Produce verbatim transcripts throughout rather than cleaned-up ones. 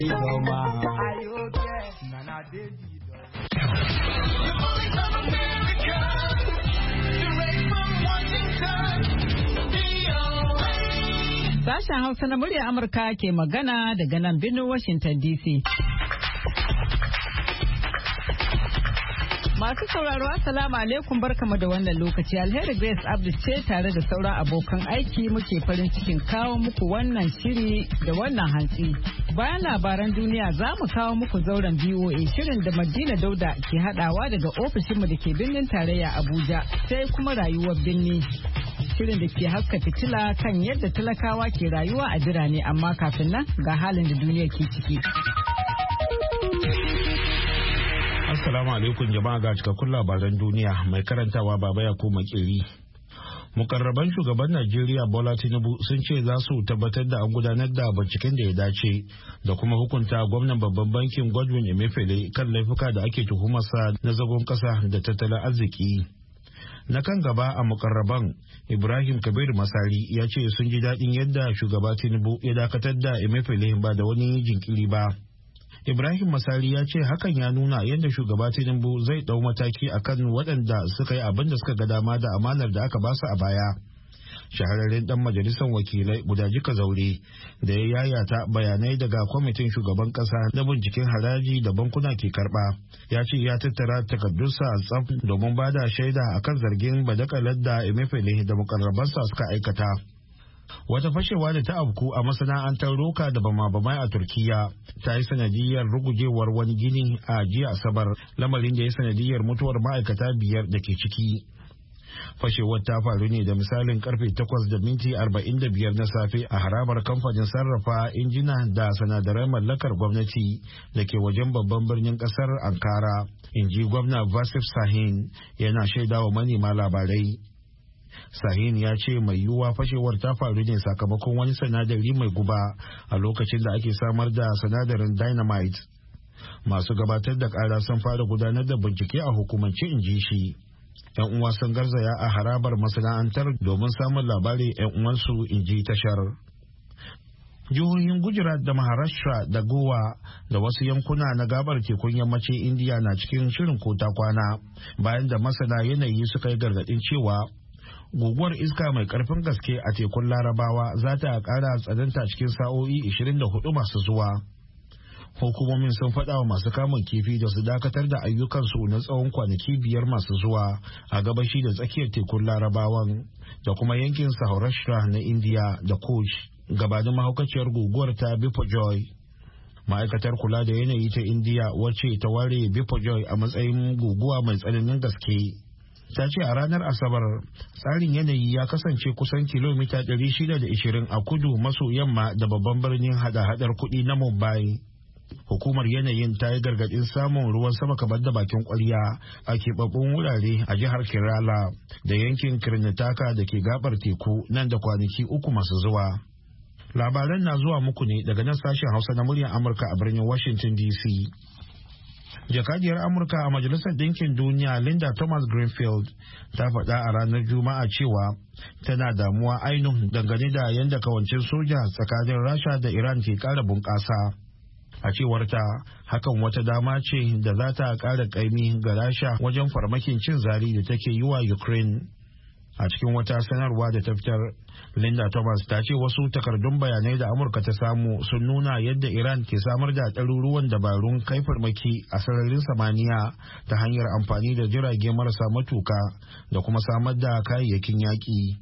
Sashen Hausa na murya Amurka ke magana daga nan birnin Washington D C. Masu sauraro assalamu alaikum barkamu da wannan lokaci. Alheri Grace Abdul ce tare da sauran abokan aiki muke farin cikin kawo muku wannan shiri da wannan hantsi. Bayan labaran duniya za mu kawo muku zauren B O A shirin da Madina Dauda ke hadawa daga ofishinmu da ke birnin tarayya Abuja, sai kuma rayuwar birni. Shirin da ke haska fitila kan yadda talakawa ke rayuwa a birane, amma kafin nan ga halin da duniya ke ciki. Assalamu alaikum jama'a, ga cikakkun labaran duniya mai karantawa Baba Yakubu Makeri. Mukarraban shugaban Najeriya Bola Tinubu sun ce za su tabbatar da an gudanar da binciken da ya dace da kuma hukunta gwamnan babban bankin Godwin Emefiele kan laifuka da ake tuhumarsa na zagon kasa da tattalin arziki. Na kan gaba a mukarraban Ibrahim Kabir Masari ya ce sun ji daɗin yadda shugaba Tinubu ya dakatar da Emefiele ba da wani jinkiri ba. Ibrahim Masari ya ce hakan ya nuna yadda shugaba Tinubu zai ɗau mataki akan waɗanda suka yi abin da suka ga dama da amanar da aka basu a baya. Shahararren dan majalisar wakilai Budajika Zaure da ya yayata bayanai daga kwamitin shugaban kasa na binciken haraji da bankuna ke karba ya ce ya tattara takardunsa tsaf domin ba da shaida akan zargin badakalar da Emefiele da mukarrabansa suka aikata. Wata fashewa da ta afku a masana'antar roka da bama-bamai a Turkiya ta yi sanadiyar rugujewar wani gini a jiya Asabar, lamarin da ya sanadiyar mutuwar ma'aikata biyar da ke ciki. Fashewar ta faru ne da misalin karfe takwas da minti arba'in da biyar na safe a harabar kamfanin sarrafa injina da sinadarai mallakar gwamnati da ke wajen babban birnin kasar Ankara, in ji gwamna Vasif Sahin yana shaidawa manema labarai. Sahin ya ce mai yiwuwa fashewar ta faru ne sakamakon wani sinadari mai guba a lokacin da ake samar da sinadarin dynamite. Masu gabatar da kara sun fara gudanar da bincike a hukumance, in ji shi. 'Yan uwa sun garzaya a harabar masana'antar domin samun labarin 'yan uwansu, in ji tashar. Jihohin Gujarat da Maharashtra da Gowa da wasu yankuna na gabar tekun yammacin Indiya na cikin shirin kota kwana bayan da masana yanayi suka yi gargadin cewa guguwar iska mai karfin gaske a tekun Larabawa za ta kara tsananta cikin sa'o'i ashirin da hudu masu zuwa. Hukumomin sun faɗa wa masu kamun kifi da su dakatar da ayyukansu na tsawon kwanaki biyar masu zuwa a gabashi da tsakiyar tekun Larabawan da kuma yankin Saurashtra na Indiya da Kush gabanin mahaukaciyar guguwar ta Biparjoy. Ma'aikatar kula da yanayi ta Indiya wacce ta ware Biparjoy a matsayin guguwa mai tsananin gaske ta ce a ranar Asabar tsarin yanayi ya kasance kusan kilomita ɗari shida da ashirin a kudu maso yamma da babban birnin hada-hadar kuɗi na Mumbai. Hukumar yanayin ta yi gargaɗin samun ruwan sama kamar da bakin ƙwarya a keɓaɓɓun wurare a jihar Kerala da yankin Karnataka da ke gabar teku nan da kwanaki uku masu zuwa. Labaran na zuwa muku ne daga nan sashen Hausa na muryar Amurka a birnin Washington D C. Jakadiyar Amurka a Majalisar Ɗinkin Duniya Linda Thomas Greenfield ta faɗa a ranar Juma'a cewa tana damuwa ainihin dangane da yadda kawancin soja tsakanin Rasha da Iran ke ƙara bunƙasa. A cewarta, hakan wata dama ce da za ta ƙara ƙaimi ga Rasha wajen farmakin cin zari da take yi wa Ukraine. A cikin wata sanarwa da ta fitar, Linda Thomas ta ce wasu takardun bayanai da Amurka ta samu sun nuna yadda Iran ke samar da ɗaruruwan dabarun kai farmaki a sararin samaniya ta hanyar amfani da jirage marasa matuka da kuma samar da kayayyakin yaƙi.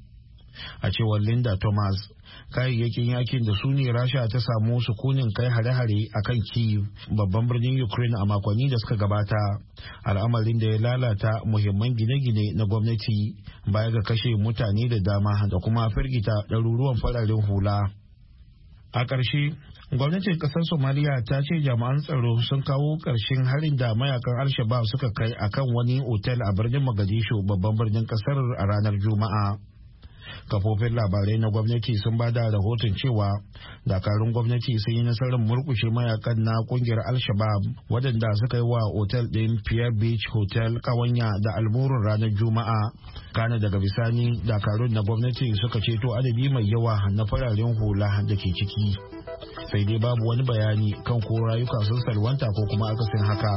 A cewar Linda Thomas, kayayyakin yakin da su ne Rasha ta samu sukunin kai hare-hare a kan Kyiv, babban birnin Ukraine a makonni da suka gabata, al'amarin da ya lalata muhimman gine-gine na gwamnati baya ga kashe mutane da dama da kuma firgita ɗaruruwan fararen hula. A ƙarshe, gwamnatin ƙasar Somaliya ta ce jami'an tsaro sun kawo ƙarshen harin da mayakan Al-Shabaab suka kai akan wani otel a birnin Mogadishu, babban birnin ƙasar, a ranar Juma'a. Kafofin labarai na gwamnati sun ba da rahoton cewa dakarun gwamnati sun yi nasarar murkushe mayakan na kungiyar Al-Shabaab waɗanda suka yi wa otel ɗin Pierre Beach Hotel ƙawanya da almurun ranar Juma'a. Kana daga bisani dakarun na gwamnati suka ceto adadi mai yawa na fararen hula da ke ciki. sai dai babu wani bayani kan ko rayuka sun salwanta ko kuma akasin haka.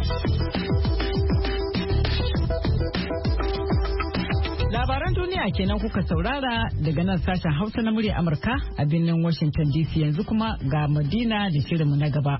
Labaran duniya kenan kuka saurara daga nan sashen Hausa na murya Amurka a birnin Washington D C. Yanzu kuma ga Madina da shirinmu na gaba.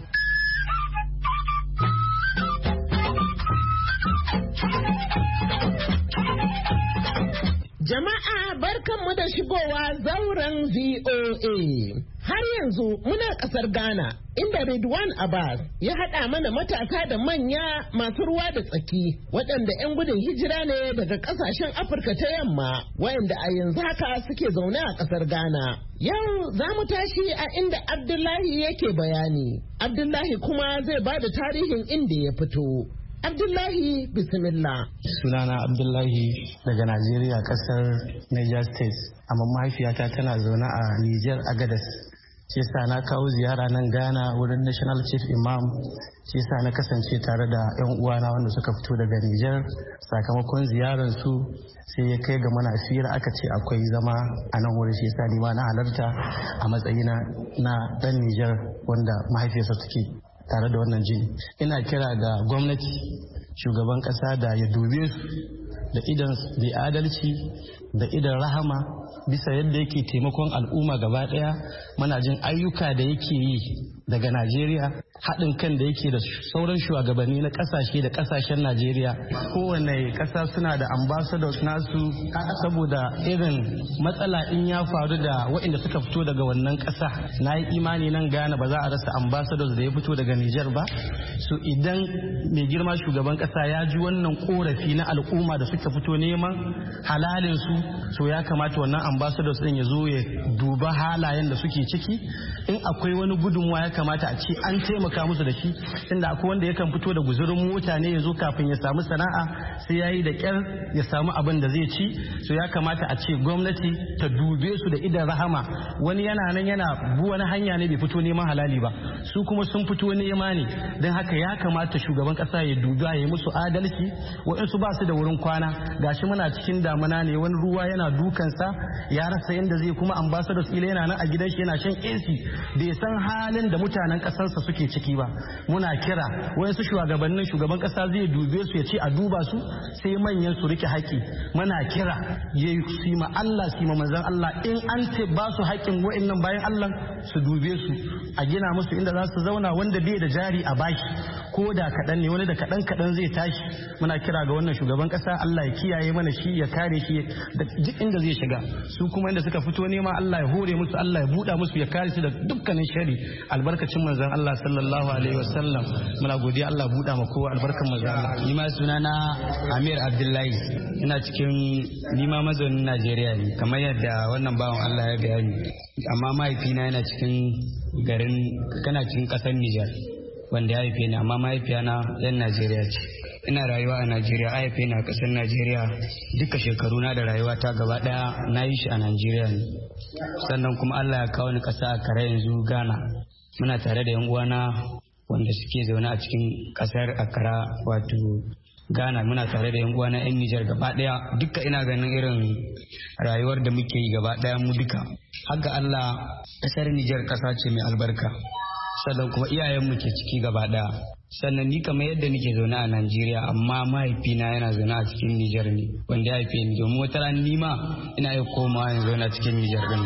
Jama'a barkanmu da shigowa zauren V O A. Har yanzu muna ƙasar Ghana, inda Ridwan Abbas ya haɗa mana matasa da manya masu ruwa da tsaki, waɗanda 'yan gudun hijira ne daga ƙasashen Afirka ta yamma, waɗanda a yanzu haka suke zaune a ƙasar Ghana. Yau za mu tashi a inda Abdullahi yake bayani. Abdullahi kuma zai ba da tarihin inda ya fito. Abdullahi bismillah. Sunana Abdullahi daga Najeriya, kasar Niger State, amma mahaifiyata tana zaune a Niger Agadas. Shi sa na kawo ziyara nan Ghana wurin National Chief Imam. Shi sa na kasance tare da 'yan uwana wanda suka fito daga Niger. Sakamakon ziyarar su sai ya kai ga mana fira aka ce akwai zama a nan wurin. Shi sa ni ma na halarta a matsayina na dan Niger wanda mahaifiyarsa take tare da wannan jini. Ina kira ga gwamnati, shugaban kasa da ya dube su da idan da adalci da idan rahama bisa yadda yake taimakon al'umma gaba daya. Muna jin ayyuka da yake yi daga Najeriya, haɗin kan da yake da sauran shugabanni na ƙasashe da ƙasashen Najeriya. Kowane ƙasa suna da ambassadors nasu, saboda irin matsala in ya faru da waɗanda suka fito daga wannan ƙasa. Na yi imani nan Ghana ba za a rasa ambassadors da ya fito daga Nijar ba. So idan mai girma shugaban ƙasa ya ji wannan korafi na al'umma da suka fito neman halalin su, so ya kamata wannan ambassadors din ya zo ya duba halayen da suke ciki. In akwai wani gudunmuwa ya kamata a ce an taimaka musu da shi, inda akwai wanda yakan fito da guzurin mota ne ya zo kafin ya samu sana'a sai ya yi da kyar ya samu abin da zai ci. So ya kamata a ce gwamnati ta dube su da idan rahama. Wani yana nan yana bu wani hanya ne bai fito neman halali ba, su kuma sun fito nema ne. Don haka ya kamata shugaban kasa ya duba ya yi musu adalci. Waɗansu ba su da wurin kwana, gashi muna cikin damuna ne, wani ruwa yana dukansa ya rasa yadda zai, kuma ambassadors ila yana nan a gidan shi yana shan A C, bai san halin da mutanen kasarsa suke ciki ba. Muna kira wayansu shugabannin, shugaban kasa zai dube su ya ce a duba su, sai manyan su rike haƙi. Muna kira ya yi ma Allah su ma manzon Allah, in an ce ba su haƙin wa'annan bayan Allah su dube su a gina musu inda za su zauna, wanda bai da jari a baki ko da kaɗan ne, wani da kaɗan kaɗan zai tashi. Muna kira ga wannan shugaban kasa, Allah ya kiyaye mana shi, ya kare shi da duk inda zai shiga. Su kuma inda suka fito nema, Allah ya hore musu, Allah ya buɗa musu, ya kare su da dukkanin shari albarkacin manzon Allah sallallahu alaihi wasallam. Muna godiya, Allah buɗa ma kowa albarkan manzon Allah. Ni ma sunana Amir Abdullahi, ina cikin nima mazaunin Najeriya ne kamar yadda wannan bawan Allah ya bayani, amma mahaifina yana cikin garin kana cikin ƙasar Nijar wanda ya haife ni, amma mahaifiyana yan Najeriya ce. Ina rayuwa a Najeriya, a haife ni a ƙasar Najeriya. Duka shekaru na da rayuwa ta gaba ɗaya na yi shi a Najeriya ne. Sannan kuma Allah ya kawo ni ƙasa a kare yanzu Ghana. Muna tare da yan uwana wanda suke zaune a cikin ƙasar Accra wato Ghana. Muna tare da yan uwana yan Nijar gaba ɗaya. Duka ina ganin irin rayuwar da muke yi gaba ɗaya mu duka. Haka Allah, ƙasar Nijar ƙasa ce mai albarka. Sannan kuma iyayenmu ke ciki gaba ɗaya. Sannan ni kamar yadda nake zaune a Najeriya, amma mahaifina yana zaune a cikin Nijar ne wanda ya haife ni, domin wata rana ni ma ina iya komawa in zaune a cikin Nijar din.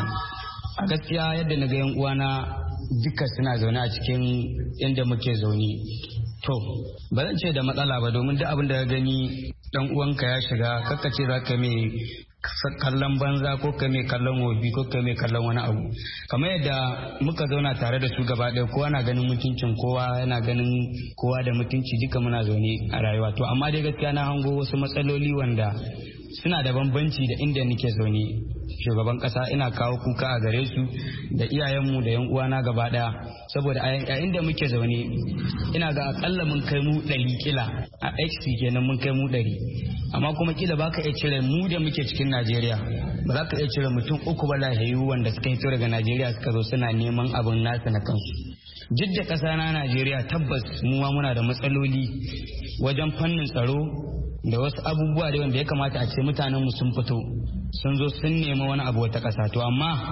A gaskiya yadda na ga yan uwana duka suna zaune a cikin inda muke zaune, to ba zan ce da matsala ba, domin duk abin da ka gani dan uwanka ya shiga, kakka ce za ka mai kallon banza ko kai mai kallon wobi ko kai mai kallon wani abu. Kamar yadda muka zauna tare da su gaba ɗaya, kowa na ganin mutuncin kowa, yana ganin kowa da mutunci, duka muna zaune a rayuwa. To amma dai gaskiya na hango wasu matsaloli wanda suna da bambanci da inda nake zaune. Shugaban kasa ina kawo kuka a gare su da iyayenmu da yan uwana gaba daya, saboda a inda muke zaune ina ga akalla mun kai mu ɗari, kila a X kenan mun kai mu ɗari, amma kuma kila baka iya cire mu da muke cikin Najeriya, ba za ka iya cire mutum uku ba lahiyu wanda suka hito daga Najeriya suka zo suna neman abin nasu na kansu. Jidda kasa na Najeriya tabbas mu ma muna da matsaloli wajen fannin tsaro da wasu abubuwa da wanda ya kamata a ce mutanen mu sun fito sun zo sun nemi wani abu wata kasa. To amma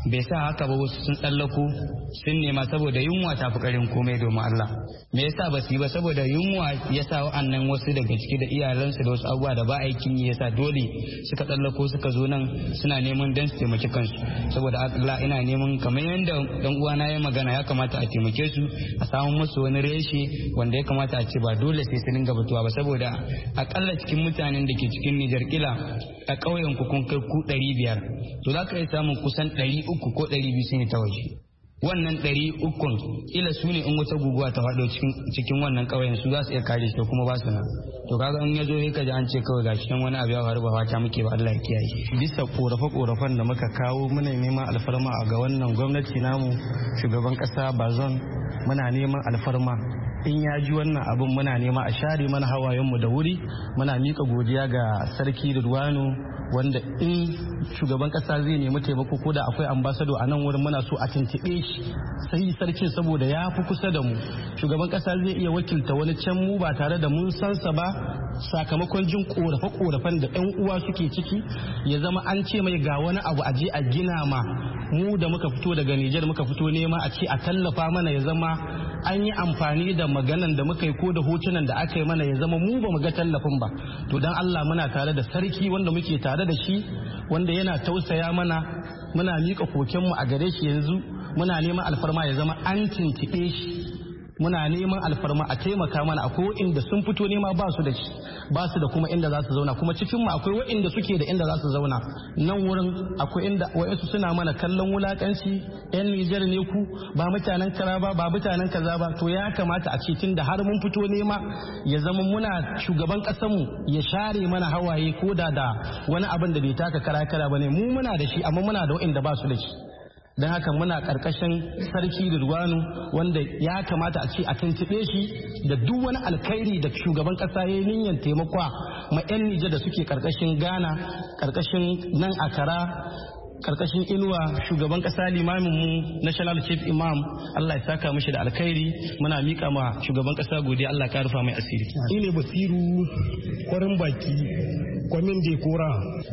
bai sa haka ba wasu sun tsallako sun nema saboda yunwa ta fi karin komai domin Allah. Me yasa ba su yi ba saboda yunwa ya sa wa'annan wasu daga ciki da iyalansu da wasu abubuwa da ba aikin yi yasa dole suka tsallako suka zo nan suna neman dan su taimaki kansu. Saboda Allah ina neman kamar yadda dan uwana ya magana ya kamata a taimake su a samu musu wani reshe wanda ya kamata a ce ba dole sai su dinga fitowa ba saboda akalla cikin mutanen da ke cikin Nijar kila a ƙauyen ku kun kai ku ɗari biyar to za ka iya samun kusan ɗari uku ko ɗari biyu sun yi ta waje. Wannan ɗari ukun ila su ne in wata guguwa ta faɗo cikin wannan ƙauyen su za su iya kare shi kuma ba su nan. To kaga in ya zo sai ka ji an ce kawai gashi nan wani abu ya faru ba fata muke ba Allah ya kiyaye. Bisa korafe-korafen da muka kawo muna neman alfarma ga wannan gwamnati namu shugaban ƙasa Bazon muna neman alfarma in ya ji wannan abin muna nema a share mana hawayenmu da wuri muna mika godiya ga sarki Ridwanu wanda in shugaban kasa zai nemi taimako ko da akwai ambasado a nan wurin muna so a tuntuɓe shi sai sarkin saboda ya fi kusa da mu shugaban kasa zai iya wakilta wani can mu ba tare da mun san sa ba sakamakon jin korafe-korafen da yan uwa suke ciki ya zama an ce mai ga wani abu a je a gina ma mu da muka fito daga Nijar muka fito nema a ce a tallafa mana ya zama an yi amfani da maganan da muka yi ko da hotunan da aka yi mana ya zama mu ba mu ga tallafin ba to dan Allah muna tare da sarki wanda muke tare da shi wanda yana tausaya mana muna miƙa kokenmu a gare shi yanzu muna neman alfarma ya zama an tintiɓe shi muna neman alfarma a taimaka mana akwai wa'inda sun fito nema ba su da shi ba su da kuma inda za su zauna kuma cikin mu akwai wa'inda suke da inda za su zauna nan wurin akwai inda wa'insu suna mana kallon wulakanci yan Nijar ne ku ba mutanen kara ba ba mutanen kaza ba to ya kamata a ce tunda har mun fito nema ya zama muna shugaban kasar mu ya share mana hawaye ko da da wani abin da bai taka kara kara bane mu muna da shi amma muna da wa'inda ba su da shi don haka muna karkashin sarki Ridwanu wanda ya kamata a ce a tuntuɓe shi da duk wani alkhairi da shugaban ƙasa ya yi niyyar taimakwa ma 'yan Nijar da suke karkashin Ghana karkashin nan Akara karkashin inuwa shugaban kasa limamin mu national chief imam Allah ya saka mishi da alkhairi muna mika ma shugaban kasa godiya Allah ya rufa mai asiri. Ine Basiru kwarin baki kwamin da kora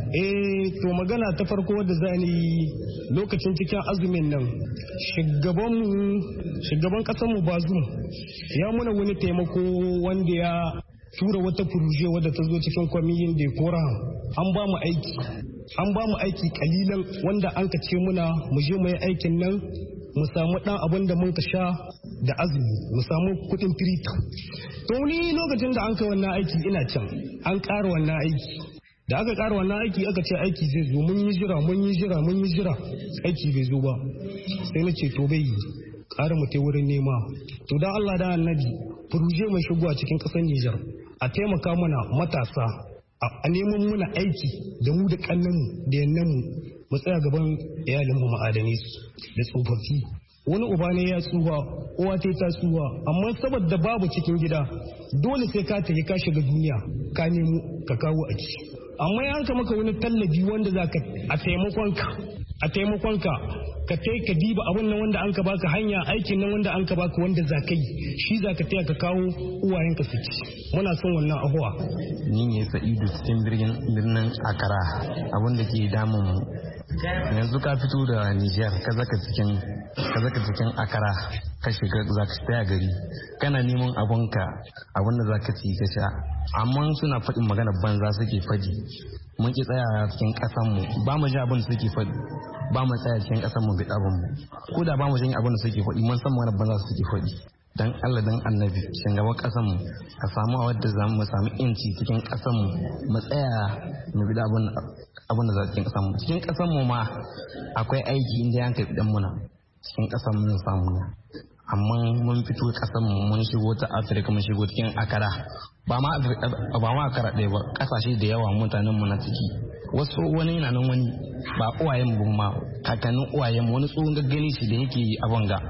eh to magana ta farko wadda zani lokacin cikin azumin nan shugaban mu shugaban kasar mu Bazum ya muna wani taimako wanda ya tura wata furuje wadda ta zo cikin kwamiyin da kora an ba mu aiki an ba mu aiki kalilan wanda an ka ce muna mu je mu yi aikin nan mu samu dan abin da mun ka sha da azumi mu samu kudin tirita to ni lokacin da an kai wannan aiki ina can an ƙara wannan aiki da aka ƙara wannan aiki aka ce aiki zai zo mun yi jira mun yi jira mun yi jira aiki bai zo ba sai na ce to bai yi ƙara mu ta wurin nema to dan Allah da annabi furuje mai shigowa cikin ƙasar Nijar a taimaka mana matasa a neman muna aiki da mu da kannanmu da yannanmu mu tsaya gaban iyalinmu ma'adanai da tsofaffi wani uba ne ya tsuwa uwa ta ta tsuwa amma saboda babu cikin gida dole sai ka tafi ka shiga duniya ka nemo ka kawo a ciki amma ya hanka maka wani tallafi wanda za ka a taimakonka a taimakonka ka tai ka diba abin nan wanda an ka baka hanya aikin nan wanda an ka baka wanda za ka yi shi za ka taya ka kawo uwayenka su ci muna son wannan abuwa. Ni ne Sa'idu cikin birnin Akara abin da ke damun mu yanzu ka fito da Nijar ka zaka cikin ka zaka cikin Akara ka shiga za ka tsaya gari kana neman abunka abin da za ka ci ka sha amma suna faɗin magana banza suke faɗi mun ki tsaya cikin ƙasar mu ba mu ji abin da suke faɗi ba mu tsaya cikin ƙasar mu bi abin mu ko da ba mu jin abin da suke faɗi mun san magana banza suke faɗi dan Allah dan annabi shugaban ƙasar mu ka samu a wadda za mu samu inci cikin ƙasar mu mu tsaya mu bi abin abin da za cikin ƙasar mu cikin ƙasar mu ma akwai aiki inda yanka dan muna cikin ƙasar mu mun samu amma mun fito ƙasar mu mun shigo ta Afirka mun shigo cikin Akara ba ma ba ma Akara ɗaya ba ƙasashe da yawa mutanen mu na ciki wasu wani yana nan wani ba uwayen mu ma kakannin uwayen mu wani tsohon gaggani shi da yake abin ga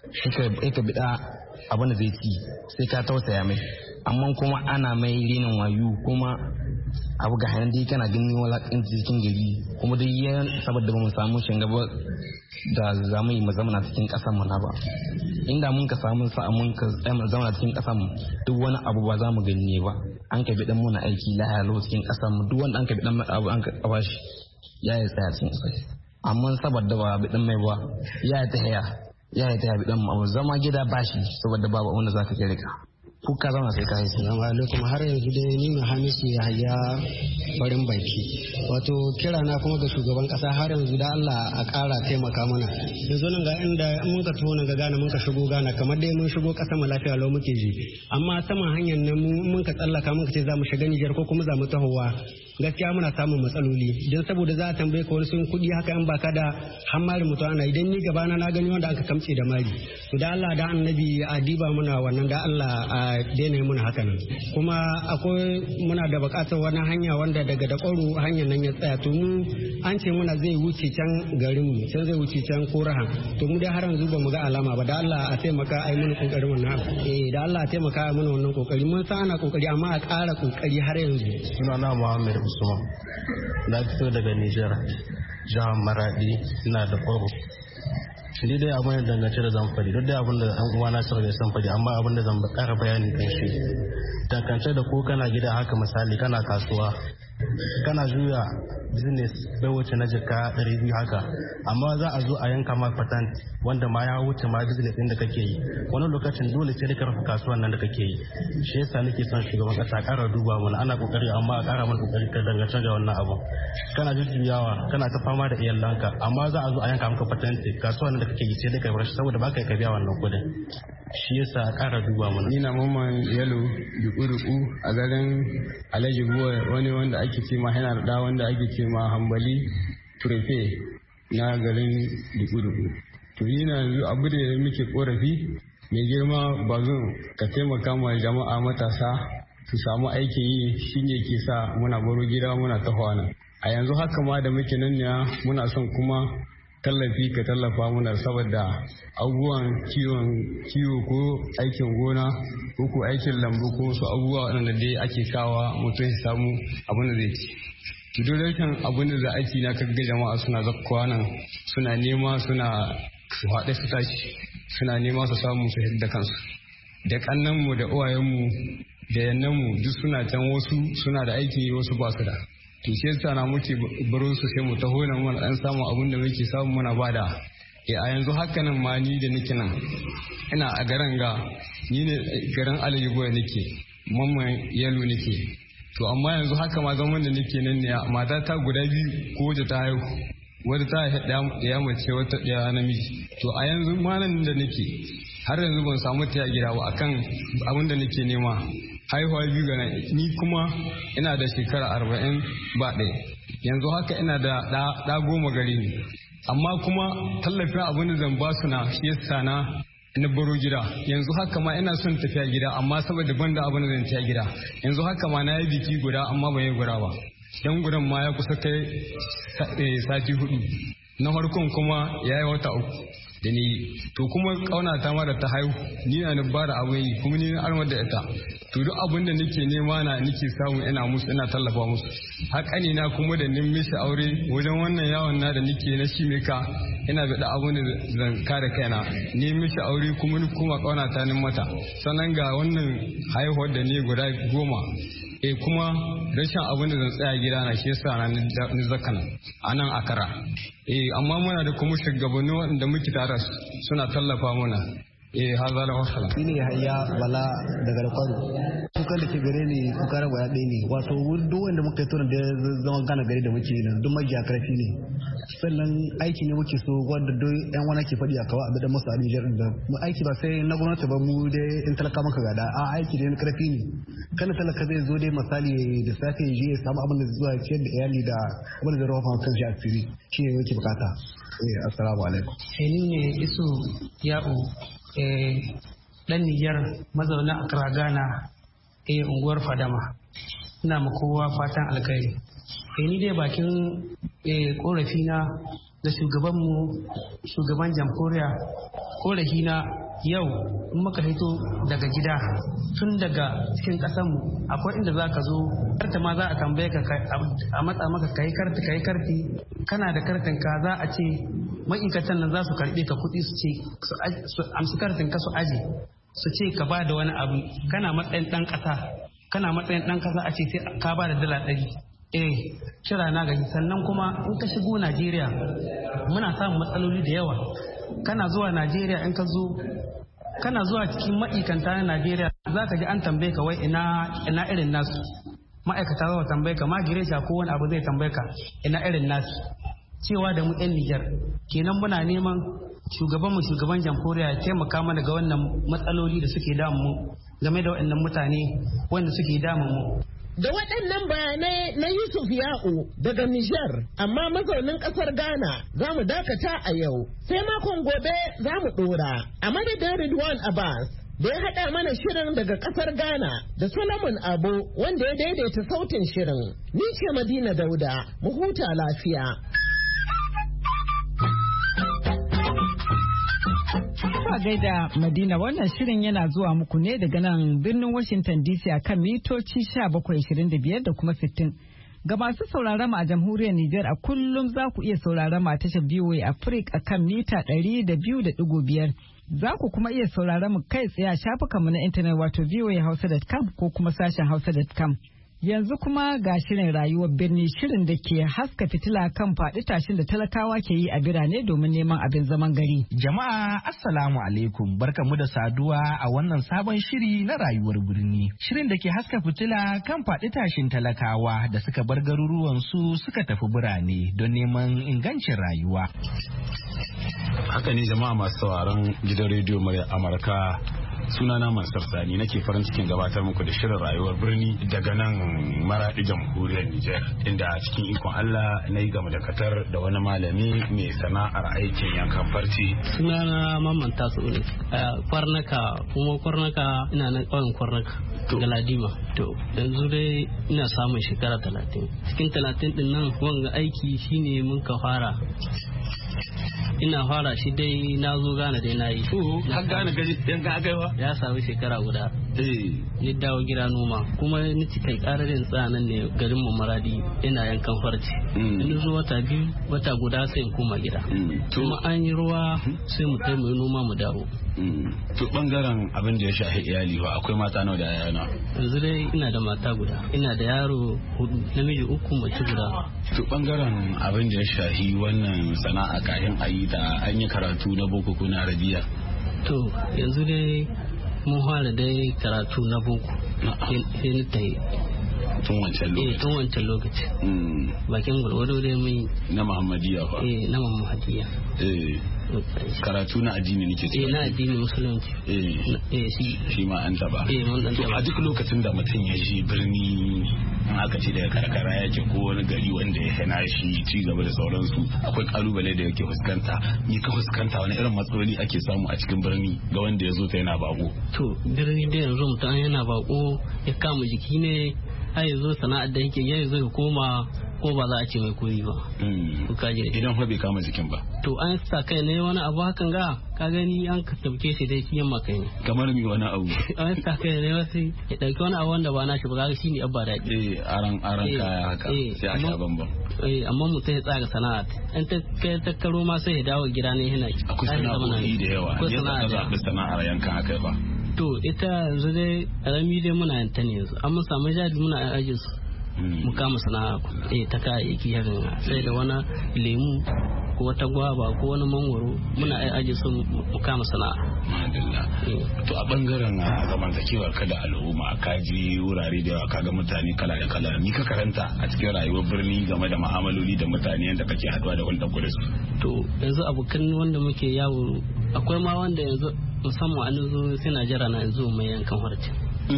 yake bida abin da zai ci sai ka tausaya mai amma kuma ana mai renin wayu kuma abu ga hannun dai kana ganin walakanci cikin gari kuma dai ya saboda ba mu samu shingaba da zamu yi mu zamana cikin kasar mu na ba inda mun ka samu sa'a mun ka zamana cikin kasar mu duk wani abu ba za mu gani ne ba an ka bi dan muna aiki lahalo cikin kasar mu duk wanda an ka bi dan abu an ka bashi ya yi tsaya cikin kasar amma saboda ba bidan mai ba ya ta haya ya ta haya bidan mu zama gida bashi saboda babu wanda zaka kire ka kuka zama sai ka yi. Assalamu alaikum. Har yanzu dai ni ne Hamisu ya haya farin baki. Wato kira na kuma ga shugaban kasa har yanzu da Allah a ƙara taimaka mana. Yanzu nan ga inda mun ka tuwo nan ga Ghana mun ka shigo Ghana kamar dai mun shigo ƙasa mu lafiya lau muke ji. Amma saman hanyar nan mun ka tsallaka mun ka ce za mu shiga Nijar ko kuma za mu tahowa. Gaskiya muna samun matsaloli don saboda za a tambaye ka wani sun kuɗi haka in baka da hammari mutu ana idan ni gabana na gani wanda aka kamce da mari. To da Allah da annabi a diba muna wannan da Allah a daina muna haka nan kuma akwai muna da bukatar wani hanya wanda daga da kwaro hanyar nan ya tsaya to mu an ce muna zai wuce can garin mu can zai wuce can koraha to mu dai har yanzu ba mu ga alama ba da Allah a taimaka a yi mana kokarin wannan eh da Allah a taimaka a mana wannan kokari mun san ana kokari amma a ƙara kokari har yanzu. Sunana Muhammad Usman na fito daga Nijar jihar Maradi ina da kwaro. Ni dai abin da dangance da zan fadi duk da abin da an uwa na sarrafa san fadi amma abin da zan ƙara bayani kan shi dangance da ko kana gida haka misali kana kasuwa kana juya business bai wuce na jika ɗari biyu haka amma za a zo a yanka ma patent wanda ma ya wuce ma business ɗin da kake yi wani lokacin dole sai da karfa kasuwan nan da kake yi shi yasa nake son shugaban kasa ƙara duba mana ana kokari amma a ƙara mana kokari ka dangance da wannan abu kana jujjuyawa kana ta fama da iyalanka amma za a zo a yanka maka patent kasuwan nan da kake yi sai da kai bar shi saboda ba kai ka biya wannan kuɗin shi yasa a ƙara duba mana. Ni na mamman yalo duku-duku a garin Alhaji Buwa wani wanda ake ce ma yana da wanda ake ce ma hambali turfe na garin duku-duku. To yi na yanzu abu da muke korafi mai girma ba zo ka taimaka ma jama'a matasa su samu aikin yi shine ke sa muna baro gida muna tafawa nan. A yanzu haka ma da muke nan ne muna son kuma tallafi ka tallafa muna saboda abubuwan kiwon kiwo ko aikin gona ko ko aikin lambu ko su abubuwa waɗanda dai ake kawa mutum ya samu abin da zai ci. Duk rashin abin da za a ci na kaga jama'a suna zakkowa nan suna nema suna su haɗe su tashi suna nema su samu su hidda kansu. Da kannanmu da uwayenmu da yannanmu duk suna can wasu suna da aiki wasu ba su da. To shi yasa na muke baro su sai mu taho nan mun dan samu abin da muke samu muna bada. Eh a yanzu haka nan ma ni da nake nan ina a garin ga ni ne garin Alhaji Boye nake mamman yalo nake. To amma yanzu haka ma zaman da nake nan ne mata ta guda biyu ko da ta haihu wadda ta haihu ya mace wata ɗaya namiji. To a yanzu ma nan da nake har yanzu ban samu ta gida ba akan abin da nake nema. Haihuwa biyu ga ni kuma ina da shekara arba'in ba ɗaya yanzu haka ina da ɗa goma gari ne amma kuma tallafin abin da zan ba su na shi yasa na na baro gida yanzu haka ma ina son tafiya gida amma saboda ban da abin da zan tafiya gida yanzu haka ma na yi biki guda amma ban yi guda ba dan gudan ma ya kusa kai sati hudu na farkon kuma ya yi wata uku da ni to kuma kaunata ma da ta haihu ni na ba da abin yi kuma ni na armar da ita to duk abin da nake nema na nake samu ina musu ina tallafa musu haƙani na kuma da nin mishi aure wajen wannan yawon na da nake na shi meka ina da abin da zan kare kaina ni mishi aure kuma ni kuma kaunata nin mata sannan ga wannan haihuwar da ni guda goma e kuma rashin abin da zan tsaya gida na shi yasa na ni zakana a nan akara eh amma muna da kuma shugabanni waɗanda muke tare suna tallafa mana eh haza da wasala ni ne hayya bala daga kwaro kukan da ke gare ni kuka raba ya ɗaya ne wato duk wanda muka yi tunan da zaman gana gari da muke nan duk magiya karfi ne sannan aiki ne muke so wanda duk yan wani ke faɗi a kawo a bidan masu a Nijar da mu aiki ba sai na gwamnati ba mu dai in talaka maka gada a aiki ne na karfi ne kana talaka zai zo dai misali da safe ya je ya samu abin da zuwa ciyar da iyali da abin da zai rawa kan shi a fili shi ne yake bukata eh assalamu alaikum eh ni ne isu ya'u eh dan Nijar mazauna a Accra Ghana eh unguwar Fadama ina ma kowa fatan alkhairi eh ni dai bakin eh korafi na da shugaban mu shugaban jamhuriya korafi na yau in muka hito daga gida tun daga cikin kasan mu akwai inda za ka zo karta ma za a tambaye ka a matsa maka kai karti kai karti kana da kartin ka za a ce ma'aikatan nan za su karbe ka kuɗi su ce su amsi kartin ka su aje su ce ka ba da wani abu kana matsayin ɗan ƙasa kana matsayin ɗan ƙasa a ce sai ka ba da dala ɗari eh kira na gaji. Sannan kuma in ka shigo Najeriya muna samun matsaloli da yawa. Kana zuwa Najeriya in ka zo kana zuwa cikin ma'aikanta na Najeriya za ka ji an tambaye ka wai ina ina irin nasu. Ma'aikata za su tambaye ka ma giresha ko wani abu zai tambaye ka ina irin nasu. Cewa da mu 'yan Nijar kenan muna neman shugaban mu shugaban jamhuriya ya taimaka mana ga wannan matsaloli da suke damu mu game da waɗannan mutane wanda suke damu mu. Da waɗannan bayanai na Yusuf Ya'u daga Nijar amma mazaunin ƙasar Ghana za mu dakata a yau. Sai makon gobe za mu ɗora. A madadin Ridwan Abbas da ya haɗa mana shirin daga ƙasar Ghana da Solomon Abo wanda ya daidaita sautin shirin. Ni ce Madina Dauda, mu huta lafiya. Ba gaida Madina, wannan shirin yana zuwa muku ne daga nan birnin Washington D C a kan mitoci bakwai ashirin da biyar da kuma sittin. Ga masu sauraron mu a jamhuriyar Nijar a kullum za ku iya sauraron mu a tashar V O A Africa a kan mita ɗari da biyu da ɗigo biyar. Za ku kuma iya sauraron mu kai tsaye a shafukanmu na intanet wato v o a hausa dot com ko kuma sashen hausa dot com. Yanzu kuma ga shirin rayuwar birni, shirin da ke haska fitila kan faɗi tashin da talakawa ke yi a birane domin neman abin zaman gari. Jama'a assalamu alaikum, barkamu da saduwa a wannan sabon shiri na rayuwar birni. Shirin da ke haska fitila kan faɗi tashin talakawa da suka bar garuruwan su suka tafi birane don neman ingancin rayuwa. Haka ne jama'a masu sauraron gidan rediyo murya Amurka. Sunana Mansur Sani, nake farin cikin gabatar muku da shirin rayuwar birni daga nan Maradi jamhuriyar Nijar, inda a cikin ikon Allah na yi gama da katar da wani malami mai sana'ar aikin yankan farce. Sunana Mamman Tasu ne Kwarnaka, kuma Kwarnaka ina nan ƙauyen Kwarnaka Galadima. To yanzu dai ina samun shekara talatin. Cikin talatin din nan wanga aiki shine mun ka fara. Ina fara shi dai na zo gane dai na yi. Har gane gaji yan ka aka yi wa? Ya samu shekara guda. Eh. Ni dawo gida noma kuma ni ci kai ƙararin tsanan ne garin mu Maradi ina yankan farci. Ni zo wata biyu wata guda sai in koma gida. Kuma an yi ruwa sai mu kai mu yi noma mu dawo. To bangaren abin da ya shafi iyali ba akwai mata nawa da yaya nawa? Yanzu dai ina da mata guda, ina da yaro hudu, namiji uku mace guda. To bangaren abin da ya shafi wannan sana'a kayan ayi ta an yi karatu na boko ko na arabiya? To yanzu dai mun fara dai karatu na boko sai ni ta yi. Tun wancan lokaci? Eh tun wancan lokaci. Bakin gwargwado dai mun na Muhammadiyya fa? Eh na Muhammadiyya. Eh karatu na addini nake cewa. Eh na addini musulunci. Eh eh shi shi ma an taba. Eh mun dan taba. To a duk lokacin da mutum ya je birni in aka ce daga karkara yake ko wani gari wanda ya hana shi ci gaba da sauransu, akwai kalubale da yake fuskanta. Ni ka fuskanta wani irin matsaloli ake samu a cikin birni ga wanda ya zo ta yana bako? To birni da yanzu mutum yana bako ya kama jiki ne har yanzu sana'ar da yake ya zo ya koma ko ba za a ce mai koyi ba. Idan fa bai kama jikin ba. To an sa kai ne wani abu hakan ga ka gani an ka tabke shi dai shi yamma kai ne. Kamar mi wani abu. An sa kai ne wasu ya dauki wani abu wanda ba na shi ba kaga shine abba daɗi. Eh aran aran kaya haka sai a sha bambam. Eh amma mutum ya tsaga sana'a an ta kai ta karo ma sai ya dawo gida ne yana. Akwai sana'o'i da yawa. Akwai sana'a da yawa. Sana'ar yankan haka ba. To ita yanzu dai rami dai muna yanta ne yanzu an mun samu jadi muna yan ajin su mu kama sana'a eh ta kayayyaki hakan sai da wani lemu ko wata gwaba ko wani mangwaro muna yan ajin su mu kama sana'a. Alhamdulillah. To a bangaren zamantakewar ka da al'umma ka ji wurare da yawa kaga mutane kala da kala, ni ka karanta a cikin rayuwar birni game da mu'amaloli da mutane yadda kake haduwa da wanda ku da su? To yanzu abokan wanda muke yawo akwai ma wanda yanzu musamman an zo suna jira na yanzu mai yankan harci.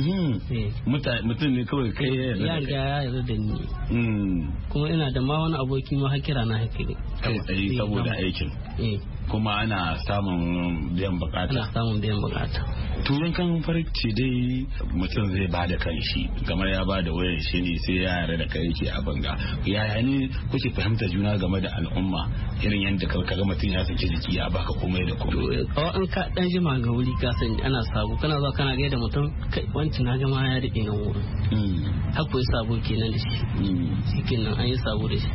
Mutum ne kawai kai ya riga ya yarda da ni. Kuma ina da ma wani aboki ma hakira na hakiri. Kai tsaye saboda aikin. Kuma ana samun biyan bukata. Ana samun biyan bukata. To yankan farce dai mutum zai ba da kanshi kamar ya ba da wayar shi ne sai ya yarda da kai yake a banga. Yaya ne kuke fahimta juna game da al'umma irin yadda ka ga mutum ya saki jiki ya baka komai da komai. To an ka dan jima ga wuri ka sani ana sabo kana zuwa kana gaida mutum kai wancan na ga ma ya dade nan wurin. Akwai sabo kenan da shi. Shi kenan an yi sabo da shi.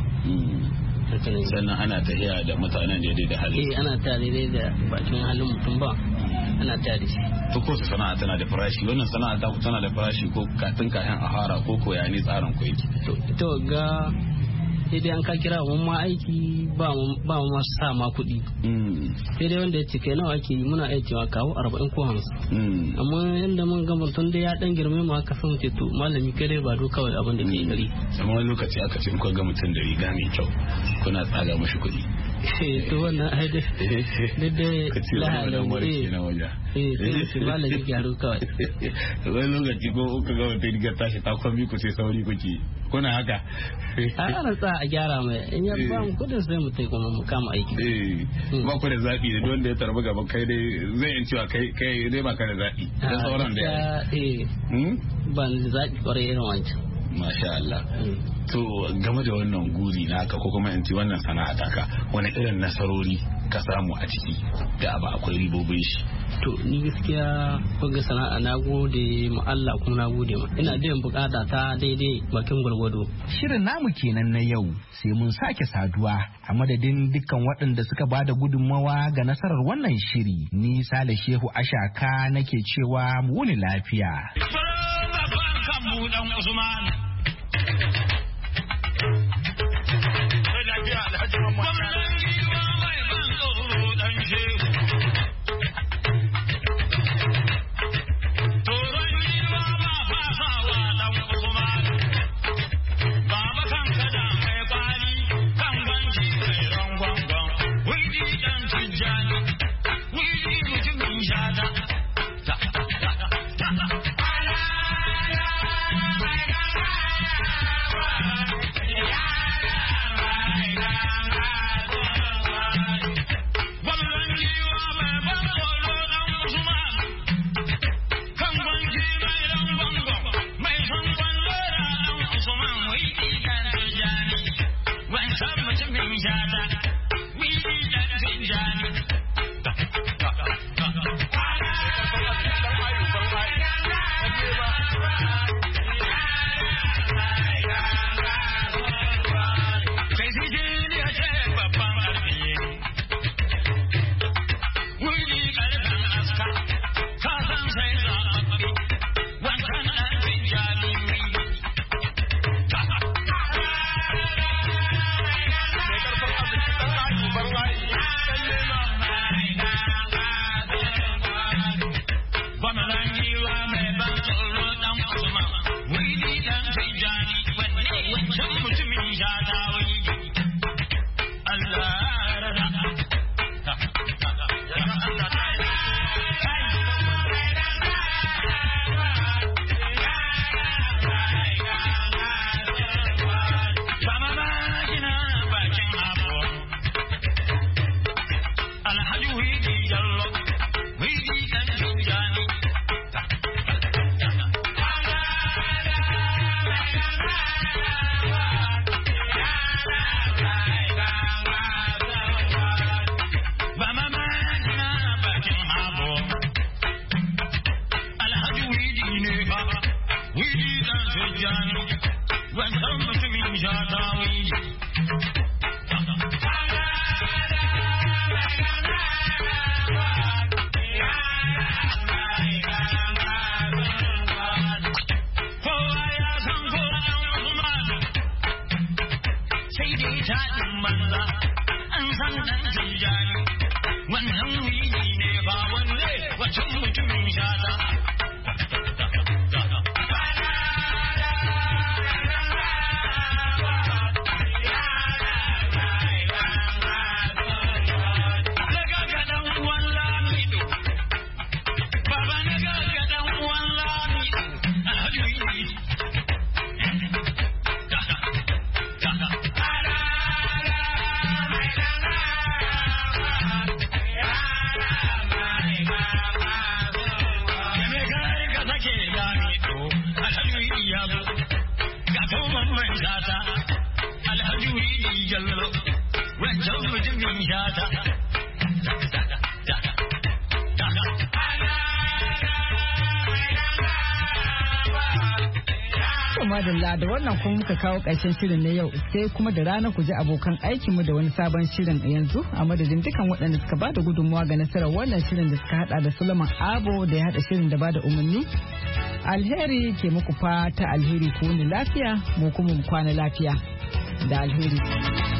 Sannan ana tafiya da mutanen daidai da hali. Eh ana tare da bakin halin mutum ba. ana taya da shi. To ko su sana'a tana da farashi, wannan sana'a ta tana da farashi ko katin kayan a hara ko ko ya ne tsarin ku yake? To ita ga sai dai an ka kira mun ma aiki ba mu ba mu masu sa ma kuɗi. Sai dai wanda ya ce kai nawa ake yi muna aiki ma kawo arba'in ko hamsin. Amma yanda mun ga mutum dai ya dan girme mu aka san ce to malami kai dai ba do kawai abin da ke gari. Amma wani lokaci aka ce in kun ga mutum da riga mai kyau kuna tsaga mashi kuɗi. To wannan ai dai dai lahani na waje. Eh sai malami gyaru kawai. Wani lokaci ko kuka ga mutum riga tashi ta kwambi ku sai sauri kuke. Kuna haka? A ana sa a gyara mai in ya ba mu kudin sai mu tai kuma mu kama aiki. Eh ba ku da zabi da wanda ya tarbi gaban kai dai zai yin cewa kai kai dai ba ka da zabi. Da sauran da eh ban zabi kwarai irin wancan. Masha Allah. To game da wannan guri naka ko kuma in ci wannan sana'a taka wani irin nasarori ka samu a ciki da ba akwai ribobin shi? To ni gaskiya ga sana'a na gode ma Allah kuma na gode ma ina biyan bukata ta daidai bakin gwargwado. Shirin namu kenan na yau sai mun sake saduwa a madadin dukkan waɗanda suka bada gudunmawa ga nasarar wannan shiri ni Sale Shehu Ashaka nake cewa mu wuni lafiya. madalla da wannan kuma muka kawo ƙarshen shirin na yau sai kuma da rana ku ji abokan aikinmu da wani sabon shirin yanzu a madadin dukan waɗanda suka bada gudunmawa ga nasarar wannan shirin da suka hada da Suleiman Abo da ya hada shirin da bada umarni. Alheri ke muku fata alheri ku ni lafiya mu kuma mu kwana lafiya da alheri.